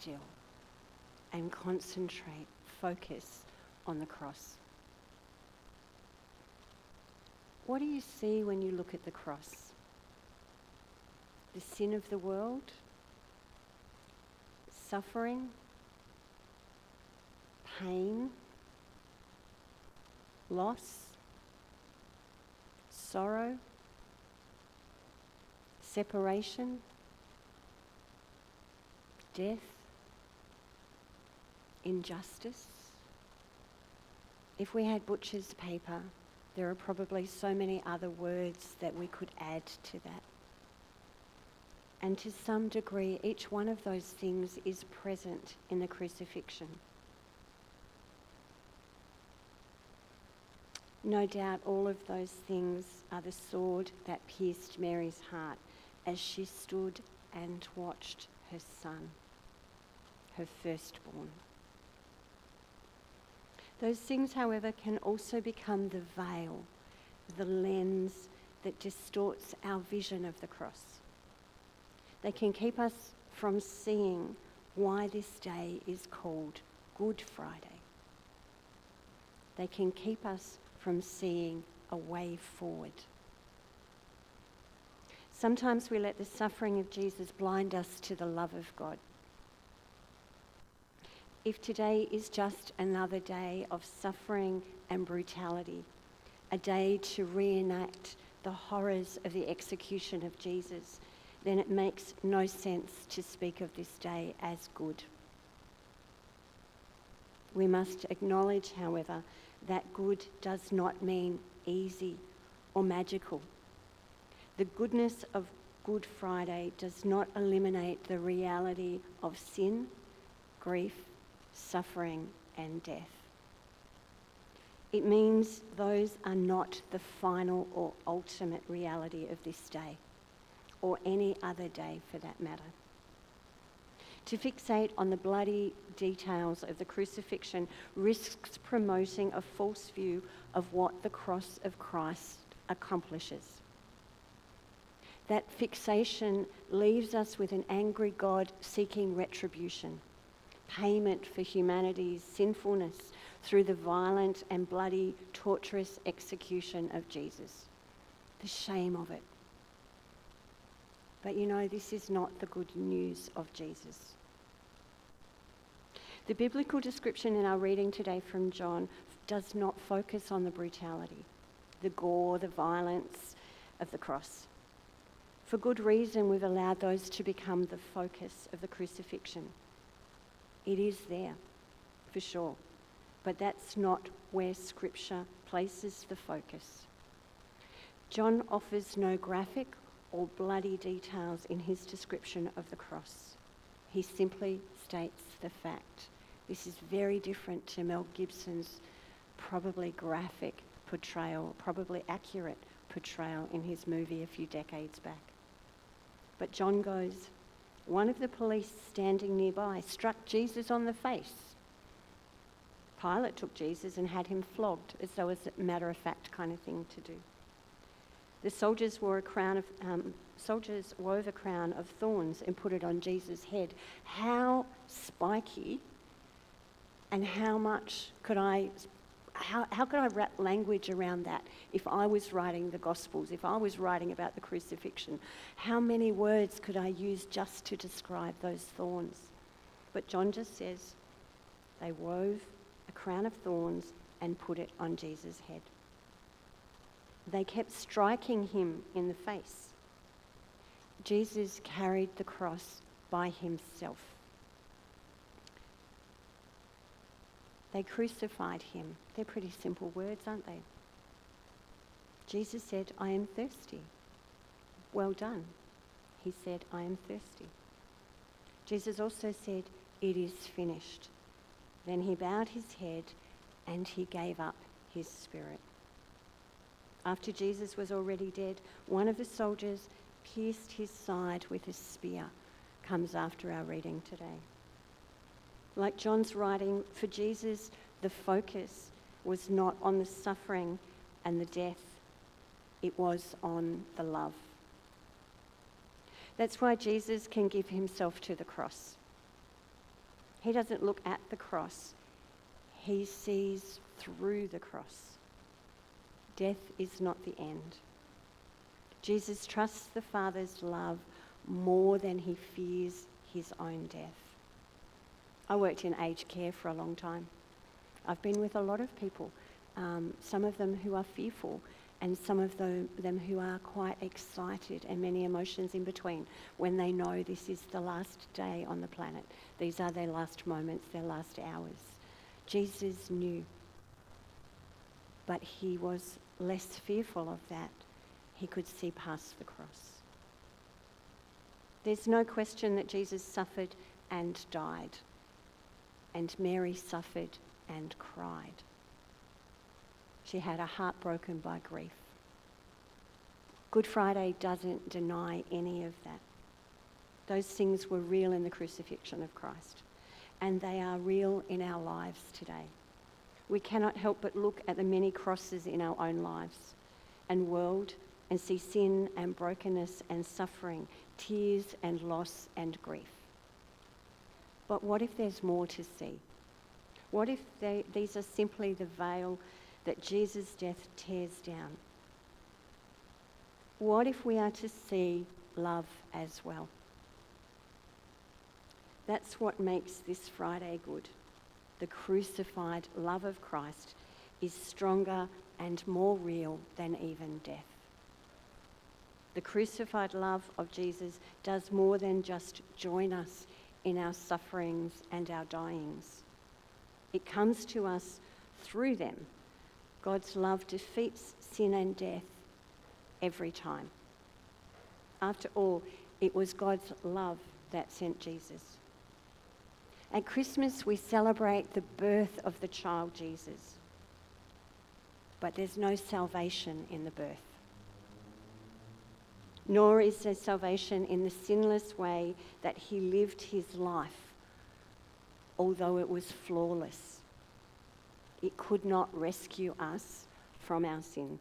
still and concentrate, focus on the cross. What do you see when you look at the cross? The sin of the world? Suffering? Pain? Loss? Sorrow? Separation? Death? Injustice? If we had butcher's paper, there are probably so many other words that we could add to that. And to some degree, each one of those things is present in the crucifixion. No doubt all of those things are the sword that pierced Mary's heart as she stood and watched her son, her firstborn. Those things, however, can also become the veil, the lens that distorts our vision of the cross. They can keep us from seeing why this day is called Good Friday. They can keep us from seeing a way forward. Sometimes we let the suffering of Jesus blind us to the love of God. If today is just another day of suffering and brutality, a day to reenact the horrors of the execution of Jesus, then it makes no sense to speak of this day as good. We must acknowledge, however, that good does not mean easy or magical. The goodness of Good Friday does not eliminate the reality of sin, grief, suffering, and death. It means those are not the final or ultimate reality of this day, or any other day for that matter. To fixate on the bloody details of the crucifixion risks promoting a false view of what the cross of Christ accomplishes. That fixation leaves us with an angry God seeking retribution, payment for humanity's sinfulness through the violent and bloody, torturous execution of Jesus. The shame of it. But you know, this is not the good news of Jesus. The biblical description in our reading today from John does not focus on the brutality, the gore, the violence of the cross. For good reason, we've allowed those to become the focus of the crucifixion. It is there, for sure, but that's not where Scripture places the focus. John offers no graphic or bloody details in his description of the cross. He simply states the fact. This is very different to Mel Gibson's probably graphic portrayal, probably accurate portrayal in his movie a few decades back. But John goes, one of the police standing nearby struck Jesus on the face. Pilate took Jesus and had him flogged, as though it's a matter-of-fact kind of thing to do. The soldiers wove a crown of thorns and put it on Jesus' head. How spiky and how could I wrap language around that if I was writing the Gospels, if I was writing about the crucifixion? How many words could I use just to describe those thorns? But John just says they wove a crown of thorns and put it on Jesus' head. They kept striking him in the face. Jesus carried the cross by himself. They crucified him. They're pretty simple words, aren't they? Jesus said, I am thirsty. Well done. He said, I am thirsty. Jesus also said, it is finished. Then he bowed his head and he gave up his spirit. After Jesus was already dead, one of the soldiers pierced his side with a spear, comes after our reading today. Like John's writing, for Jesus, the focus was not on the suffering and the death, it was on the love. That's why Jesus can give himself to the cross. He doesn't look at the cross. He sees through the cross. Death is not the end. Jesus trusts the Father's love more than he fears his own death. I worked in aged care for a long time. I've been with a lot of people, some of them who are fearful and some of them who are quite excited, and many emotions in between when they know this is the last day on the planet. These are their last moments, their last hours. Jesus knew, but he was less fearful of that. He could see past the cross. There's no question that Jesus suffered and died, and Mary suffered and cried. She had a heart broken by grief. Good Friday doesn't deny any of that. Those things were real in the crucifixion of Christ, and they are real in our lives today. We cannot help but look at the many crosses in our own lives and world and see sin and brokenness and suffering, tears and loss and grief. But what if there's more to see? What if these are simply the veil that Jesus' death tears down? What if we are to see love as well? That's what makes this Friday good. The crucified love of Christ is stronger and more real than even death. The crucified love of Jesus does more than just join us in our sufferings and our dyings. It comes to us through them. God's love defeats sin and death every time. After all, it was God's love that sent Jesus. At Christmas, we celebrate the birth of the child Jesus. But there's no salvation in the birth. Nor is there salvation in the sinless way that he lived his life, although it was flawless. It could not rescue us from our sin.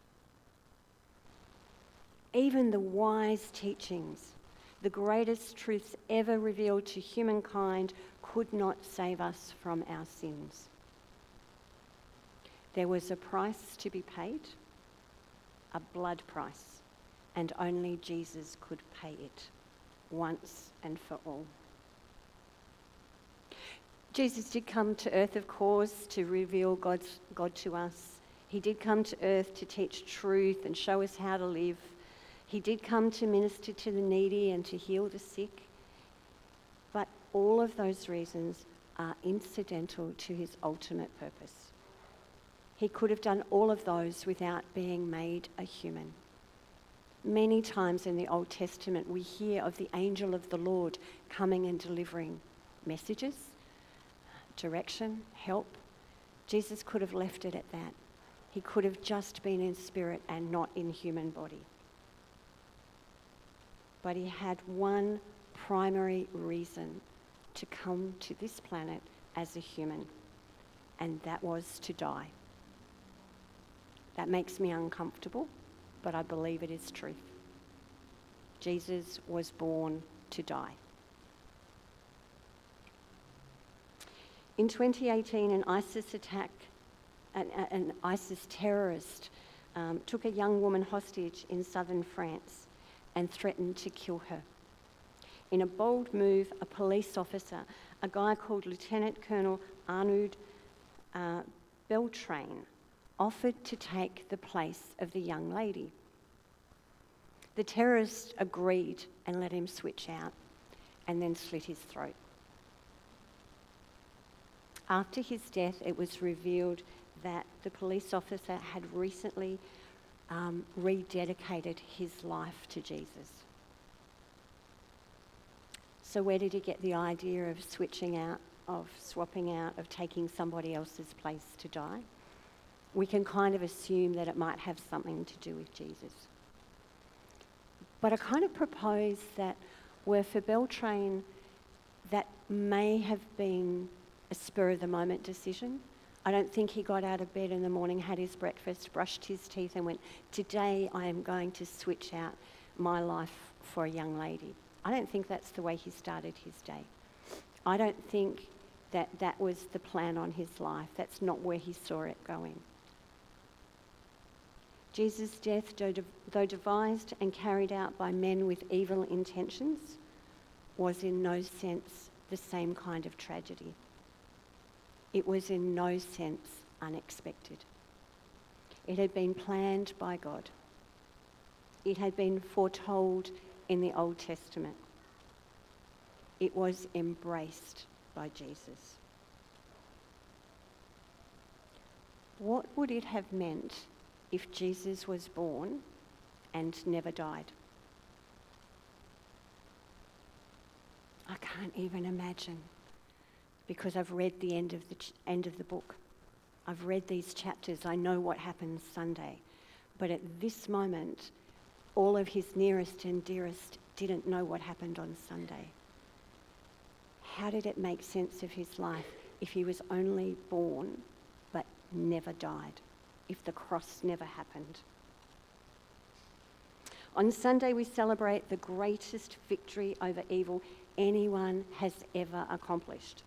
Even the wise teachings, the greatest truths ever revealed to humankind, could not save us from our sins. There was a price to be paid, a blood price, and only Jesus could pay it once and for all. Jesus did come to earth, of course, to reveal God to us. He did come to earth to teach truth and show us how to live. He did come to minister to the needy and to heal the sick. But all of those reasons are incidental to his ultimate purpose. He could have done all of those without being made a human. Many times in the Old Testament, we hear of the angel of the Lord coming and delivering messages, direction, help. Jesus could have left it at that. He could have just been in spirit and not in human body. But he had one primary reason to come to this planet as a human, and that was to die. That makes me uncomfortable, but I believe it is truth. Jesus was born to die. In 2018, an ISIS terrorist took a young woman hostage in southern France and threatened to kill her. In a bold move, a police officer, a guy called Lieutenant Colonel Arnaud Beltrame, offered to take the place of the young lady. The terrorist agreed and let him switch out and then slit his throat. After his death, it was revealed that the police officer had recently rededicated his life to Jesus. So where did he get the idea of switching out, of swapping out, of taking somebody else's place to die? We can kind of assume that it might have something to do with Jesus. But I kind of propose that where for Beltrame, that may have been a spur-of-the-moment decision. I don't think he got out of bed in the morning, had his breakfast, brushed his teeth and went, today I am going to switch out my life for a young lady. I don't think that's the way he started his day. I don't think that was the plan on his life. That's not where he saw it going. Jesus' death, though devised and carried out by men with evil intentions, was in no sense the same kind of tragedy. It was in no sense unexpected. It had been planned by God. It had been foretold in the Old Testament. It was embraced by Jesus. What would it have meant if Jesus was born and never died? I can't even imagine, because I've read the end of the book. I've read these chapters. I know what happens Sunday. But at this moment, all of his nearest and dearest didn't know what happened on Sunday. How did it make sense of his life if he was only born but never died? If the cross never happened? On Sunday, we celebrate the greatest victory over evil anyone has ever accomplished.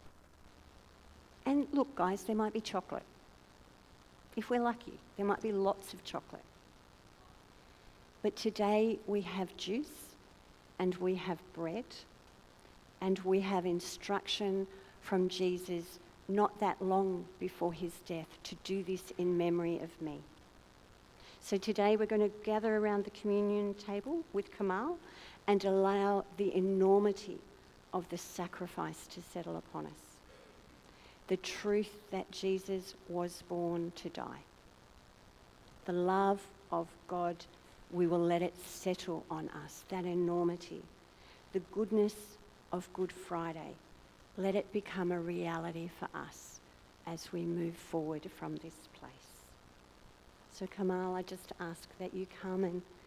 And look, guys, there might be chocolate. If we're lucky, there might be lots of chocolate. But today we have juice, and we have bread, and we have instruction from Jesus not that long before his death to do this in memory of me. So today we're going to gather around the communion table with Kamal and allow the enormity of the sacrifice to settle upon us. The truth that Jesus was born to die. The love of God, we will let it settle on us, that enormity. The goodness of Good Friday, let it become a reality for us as we move forward from this place. So Kamal, I just ask that you come and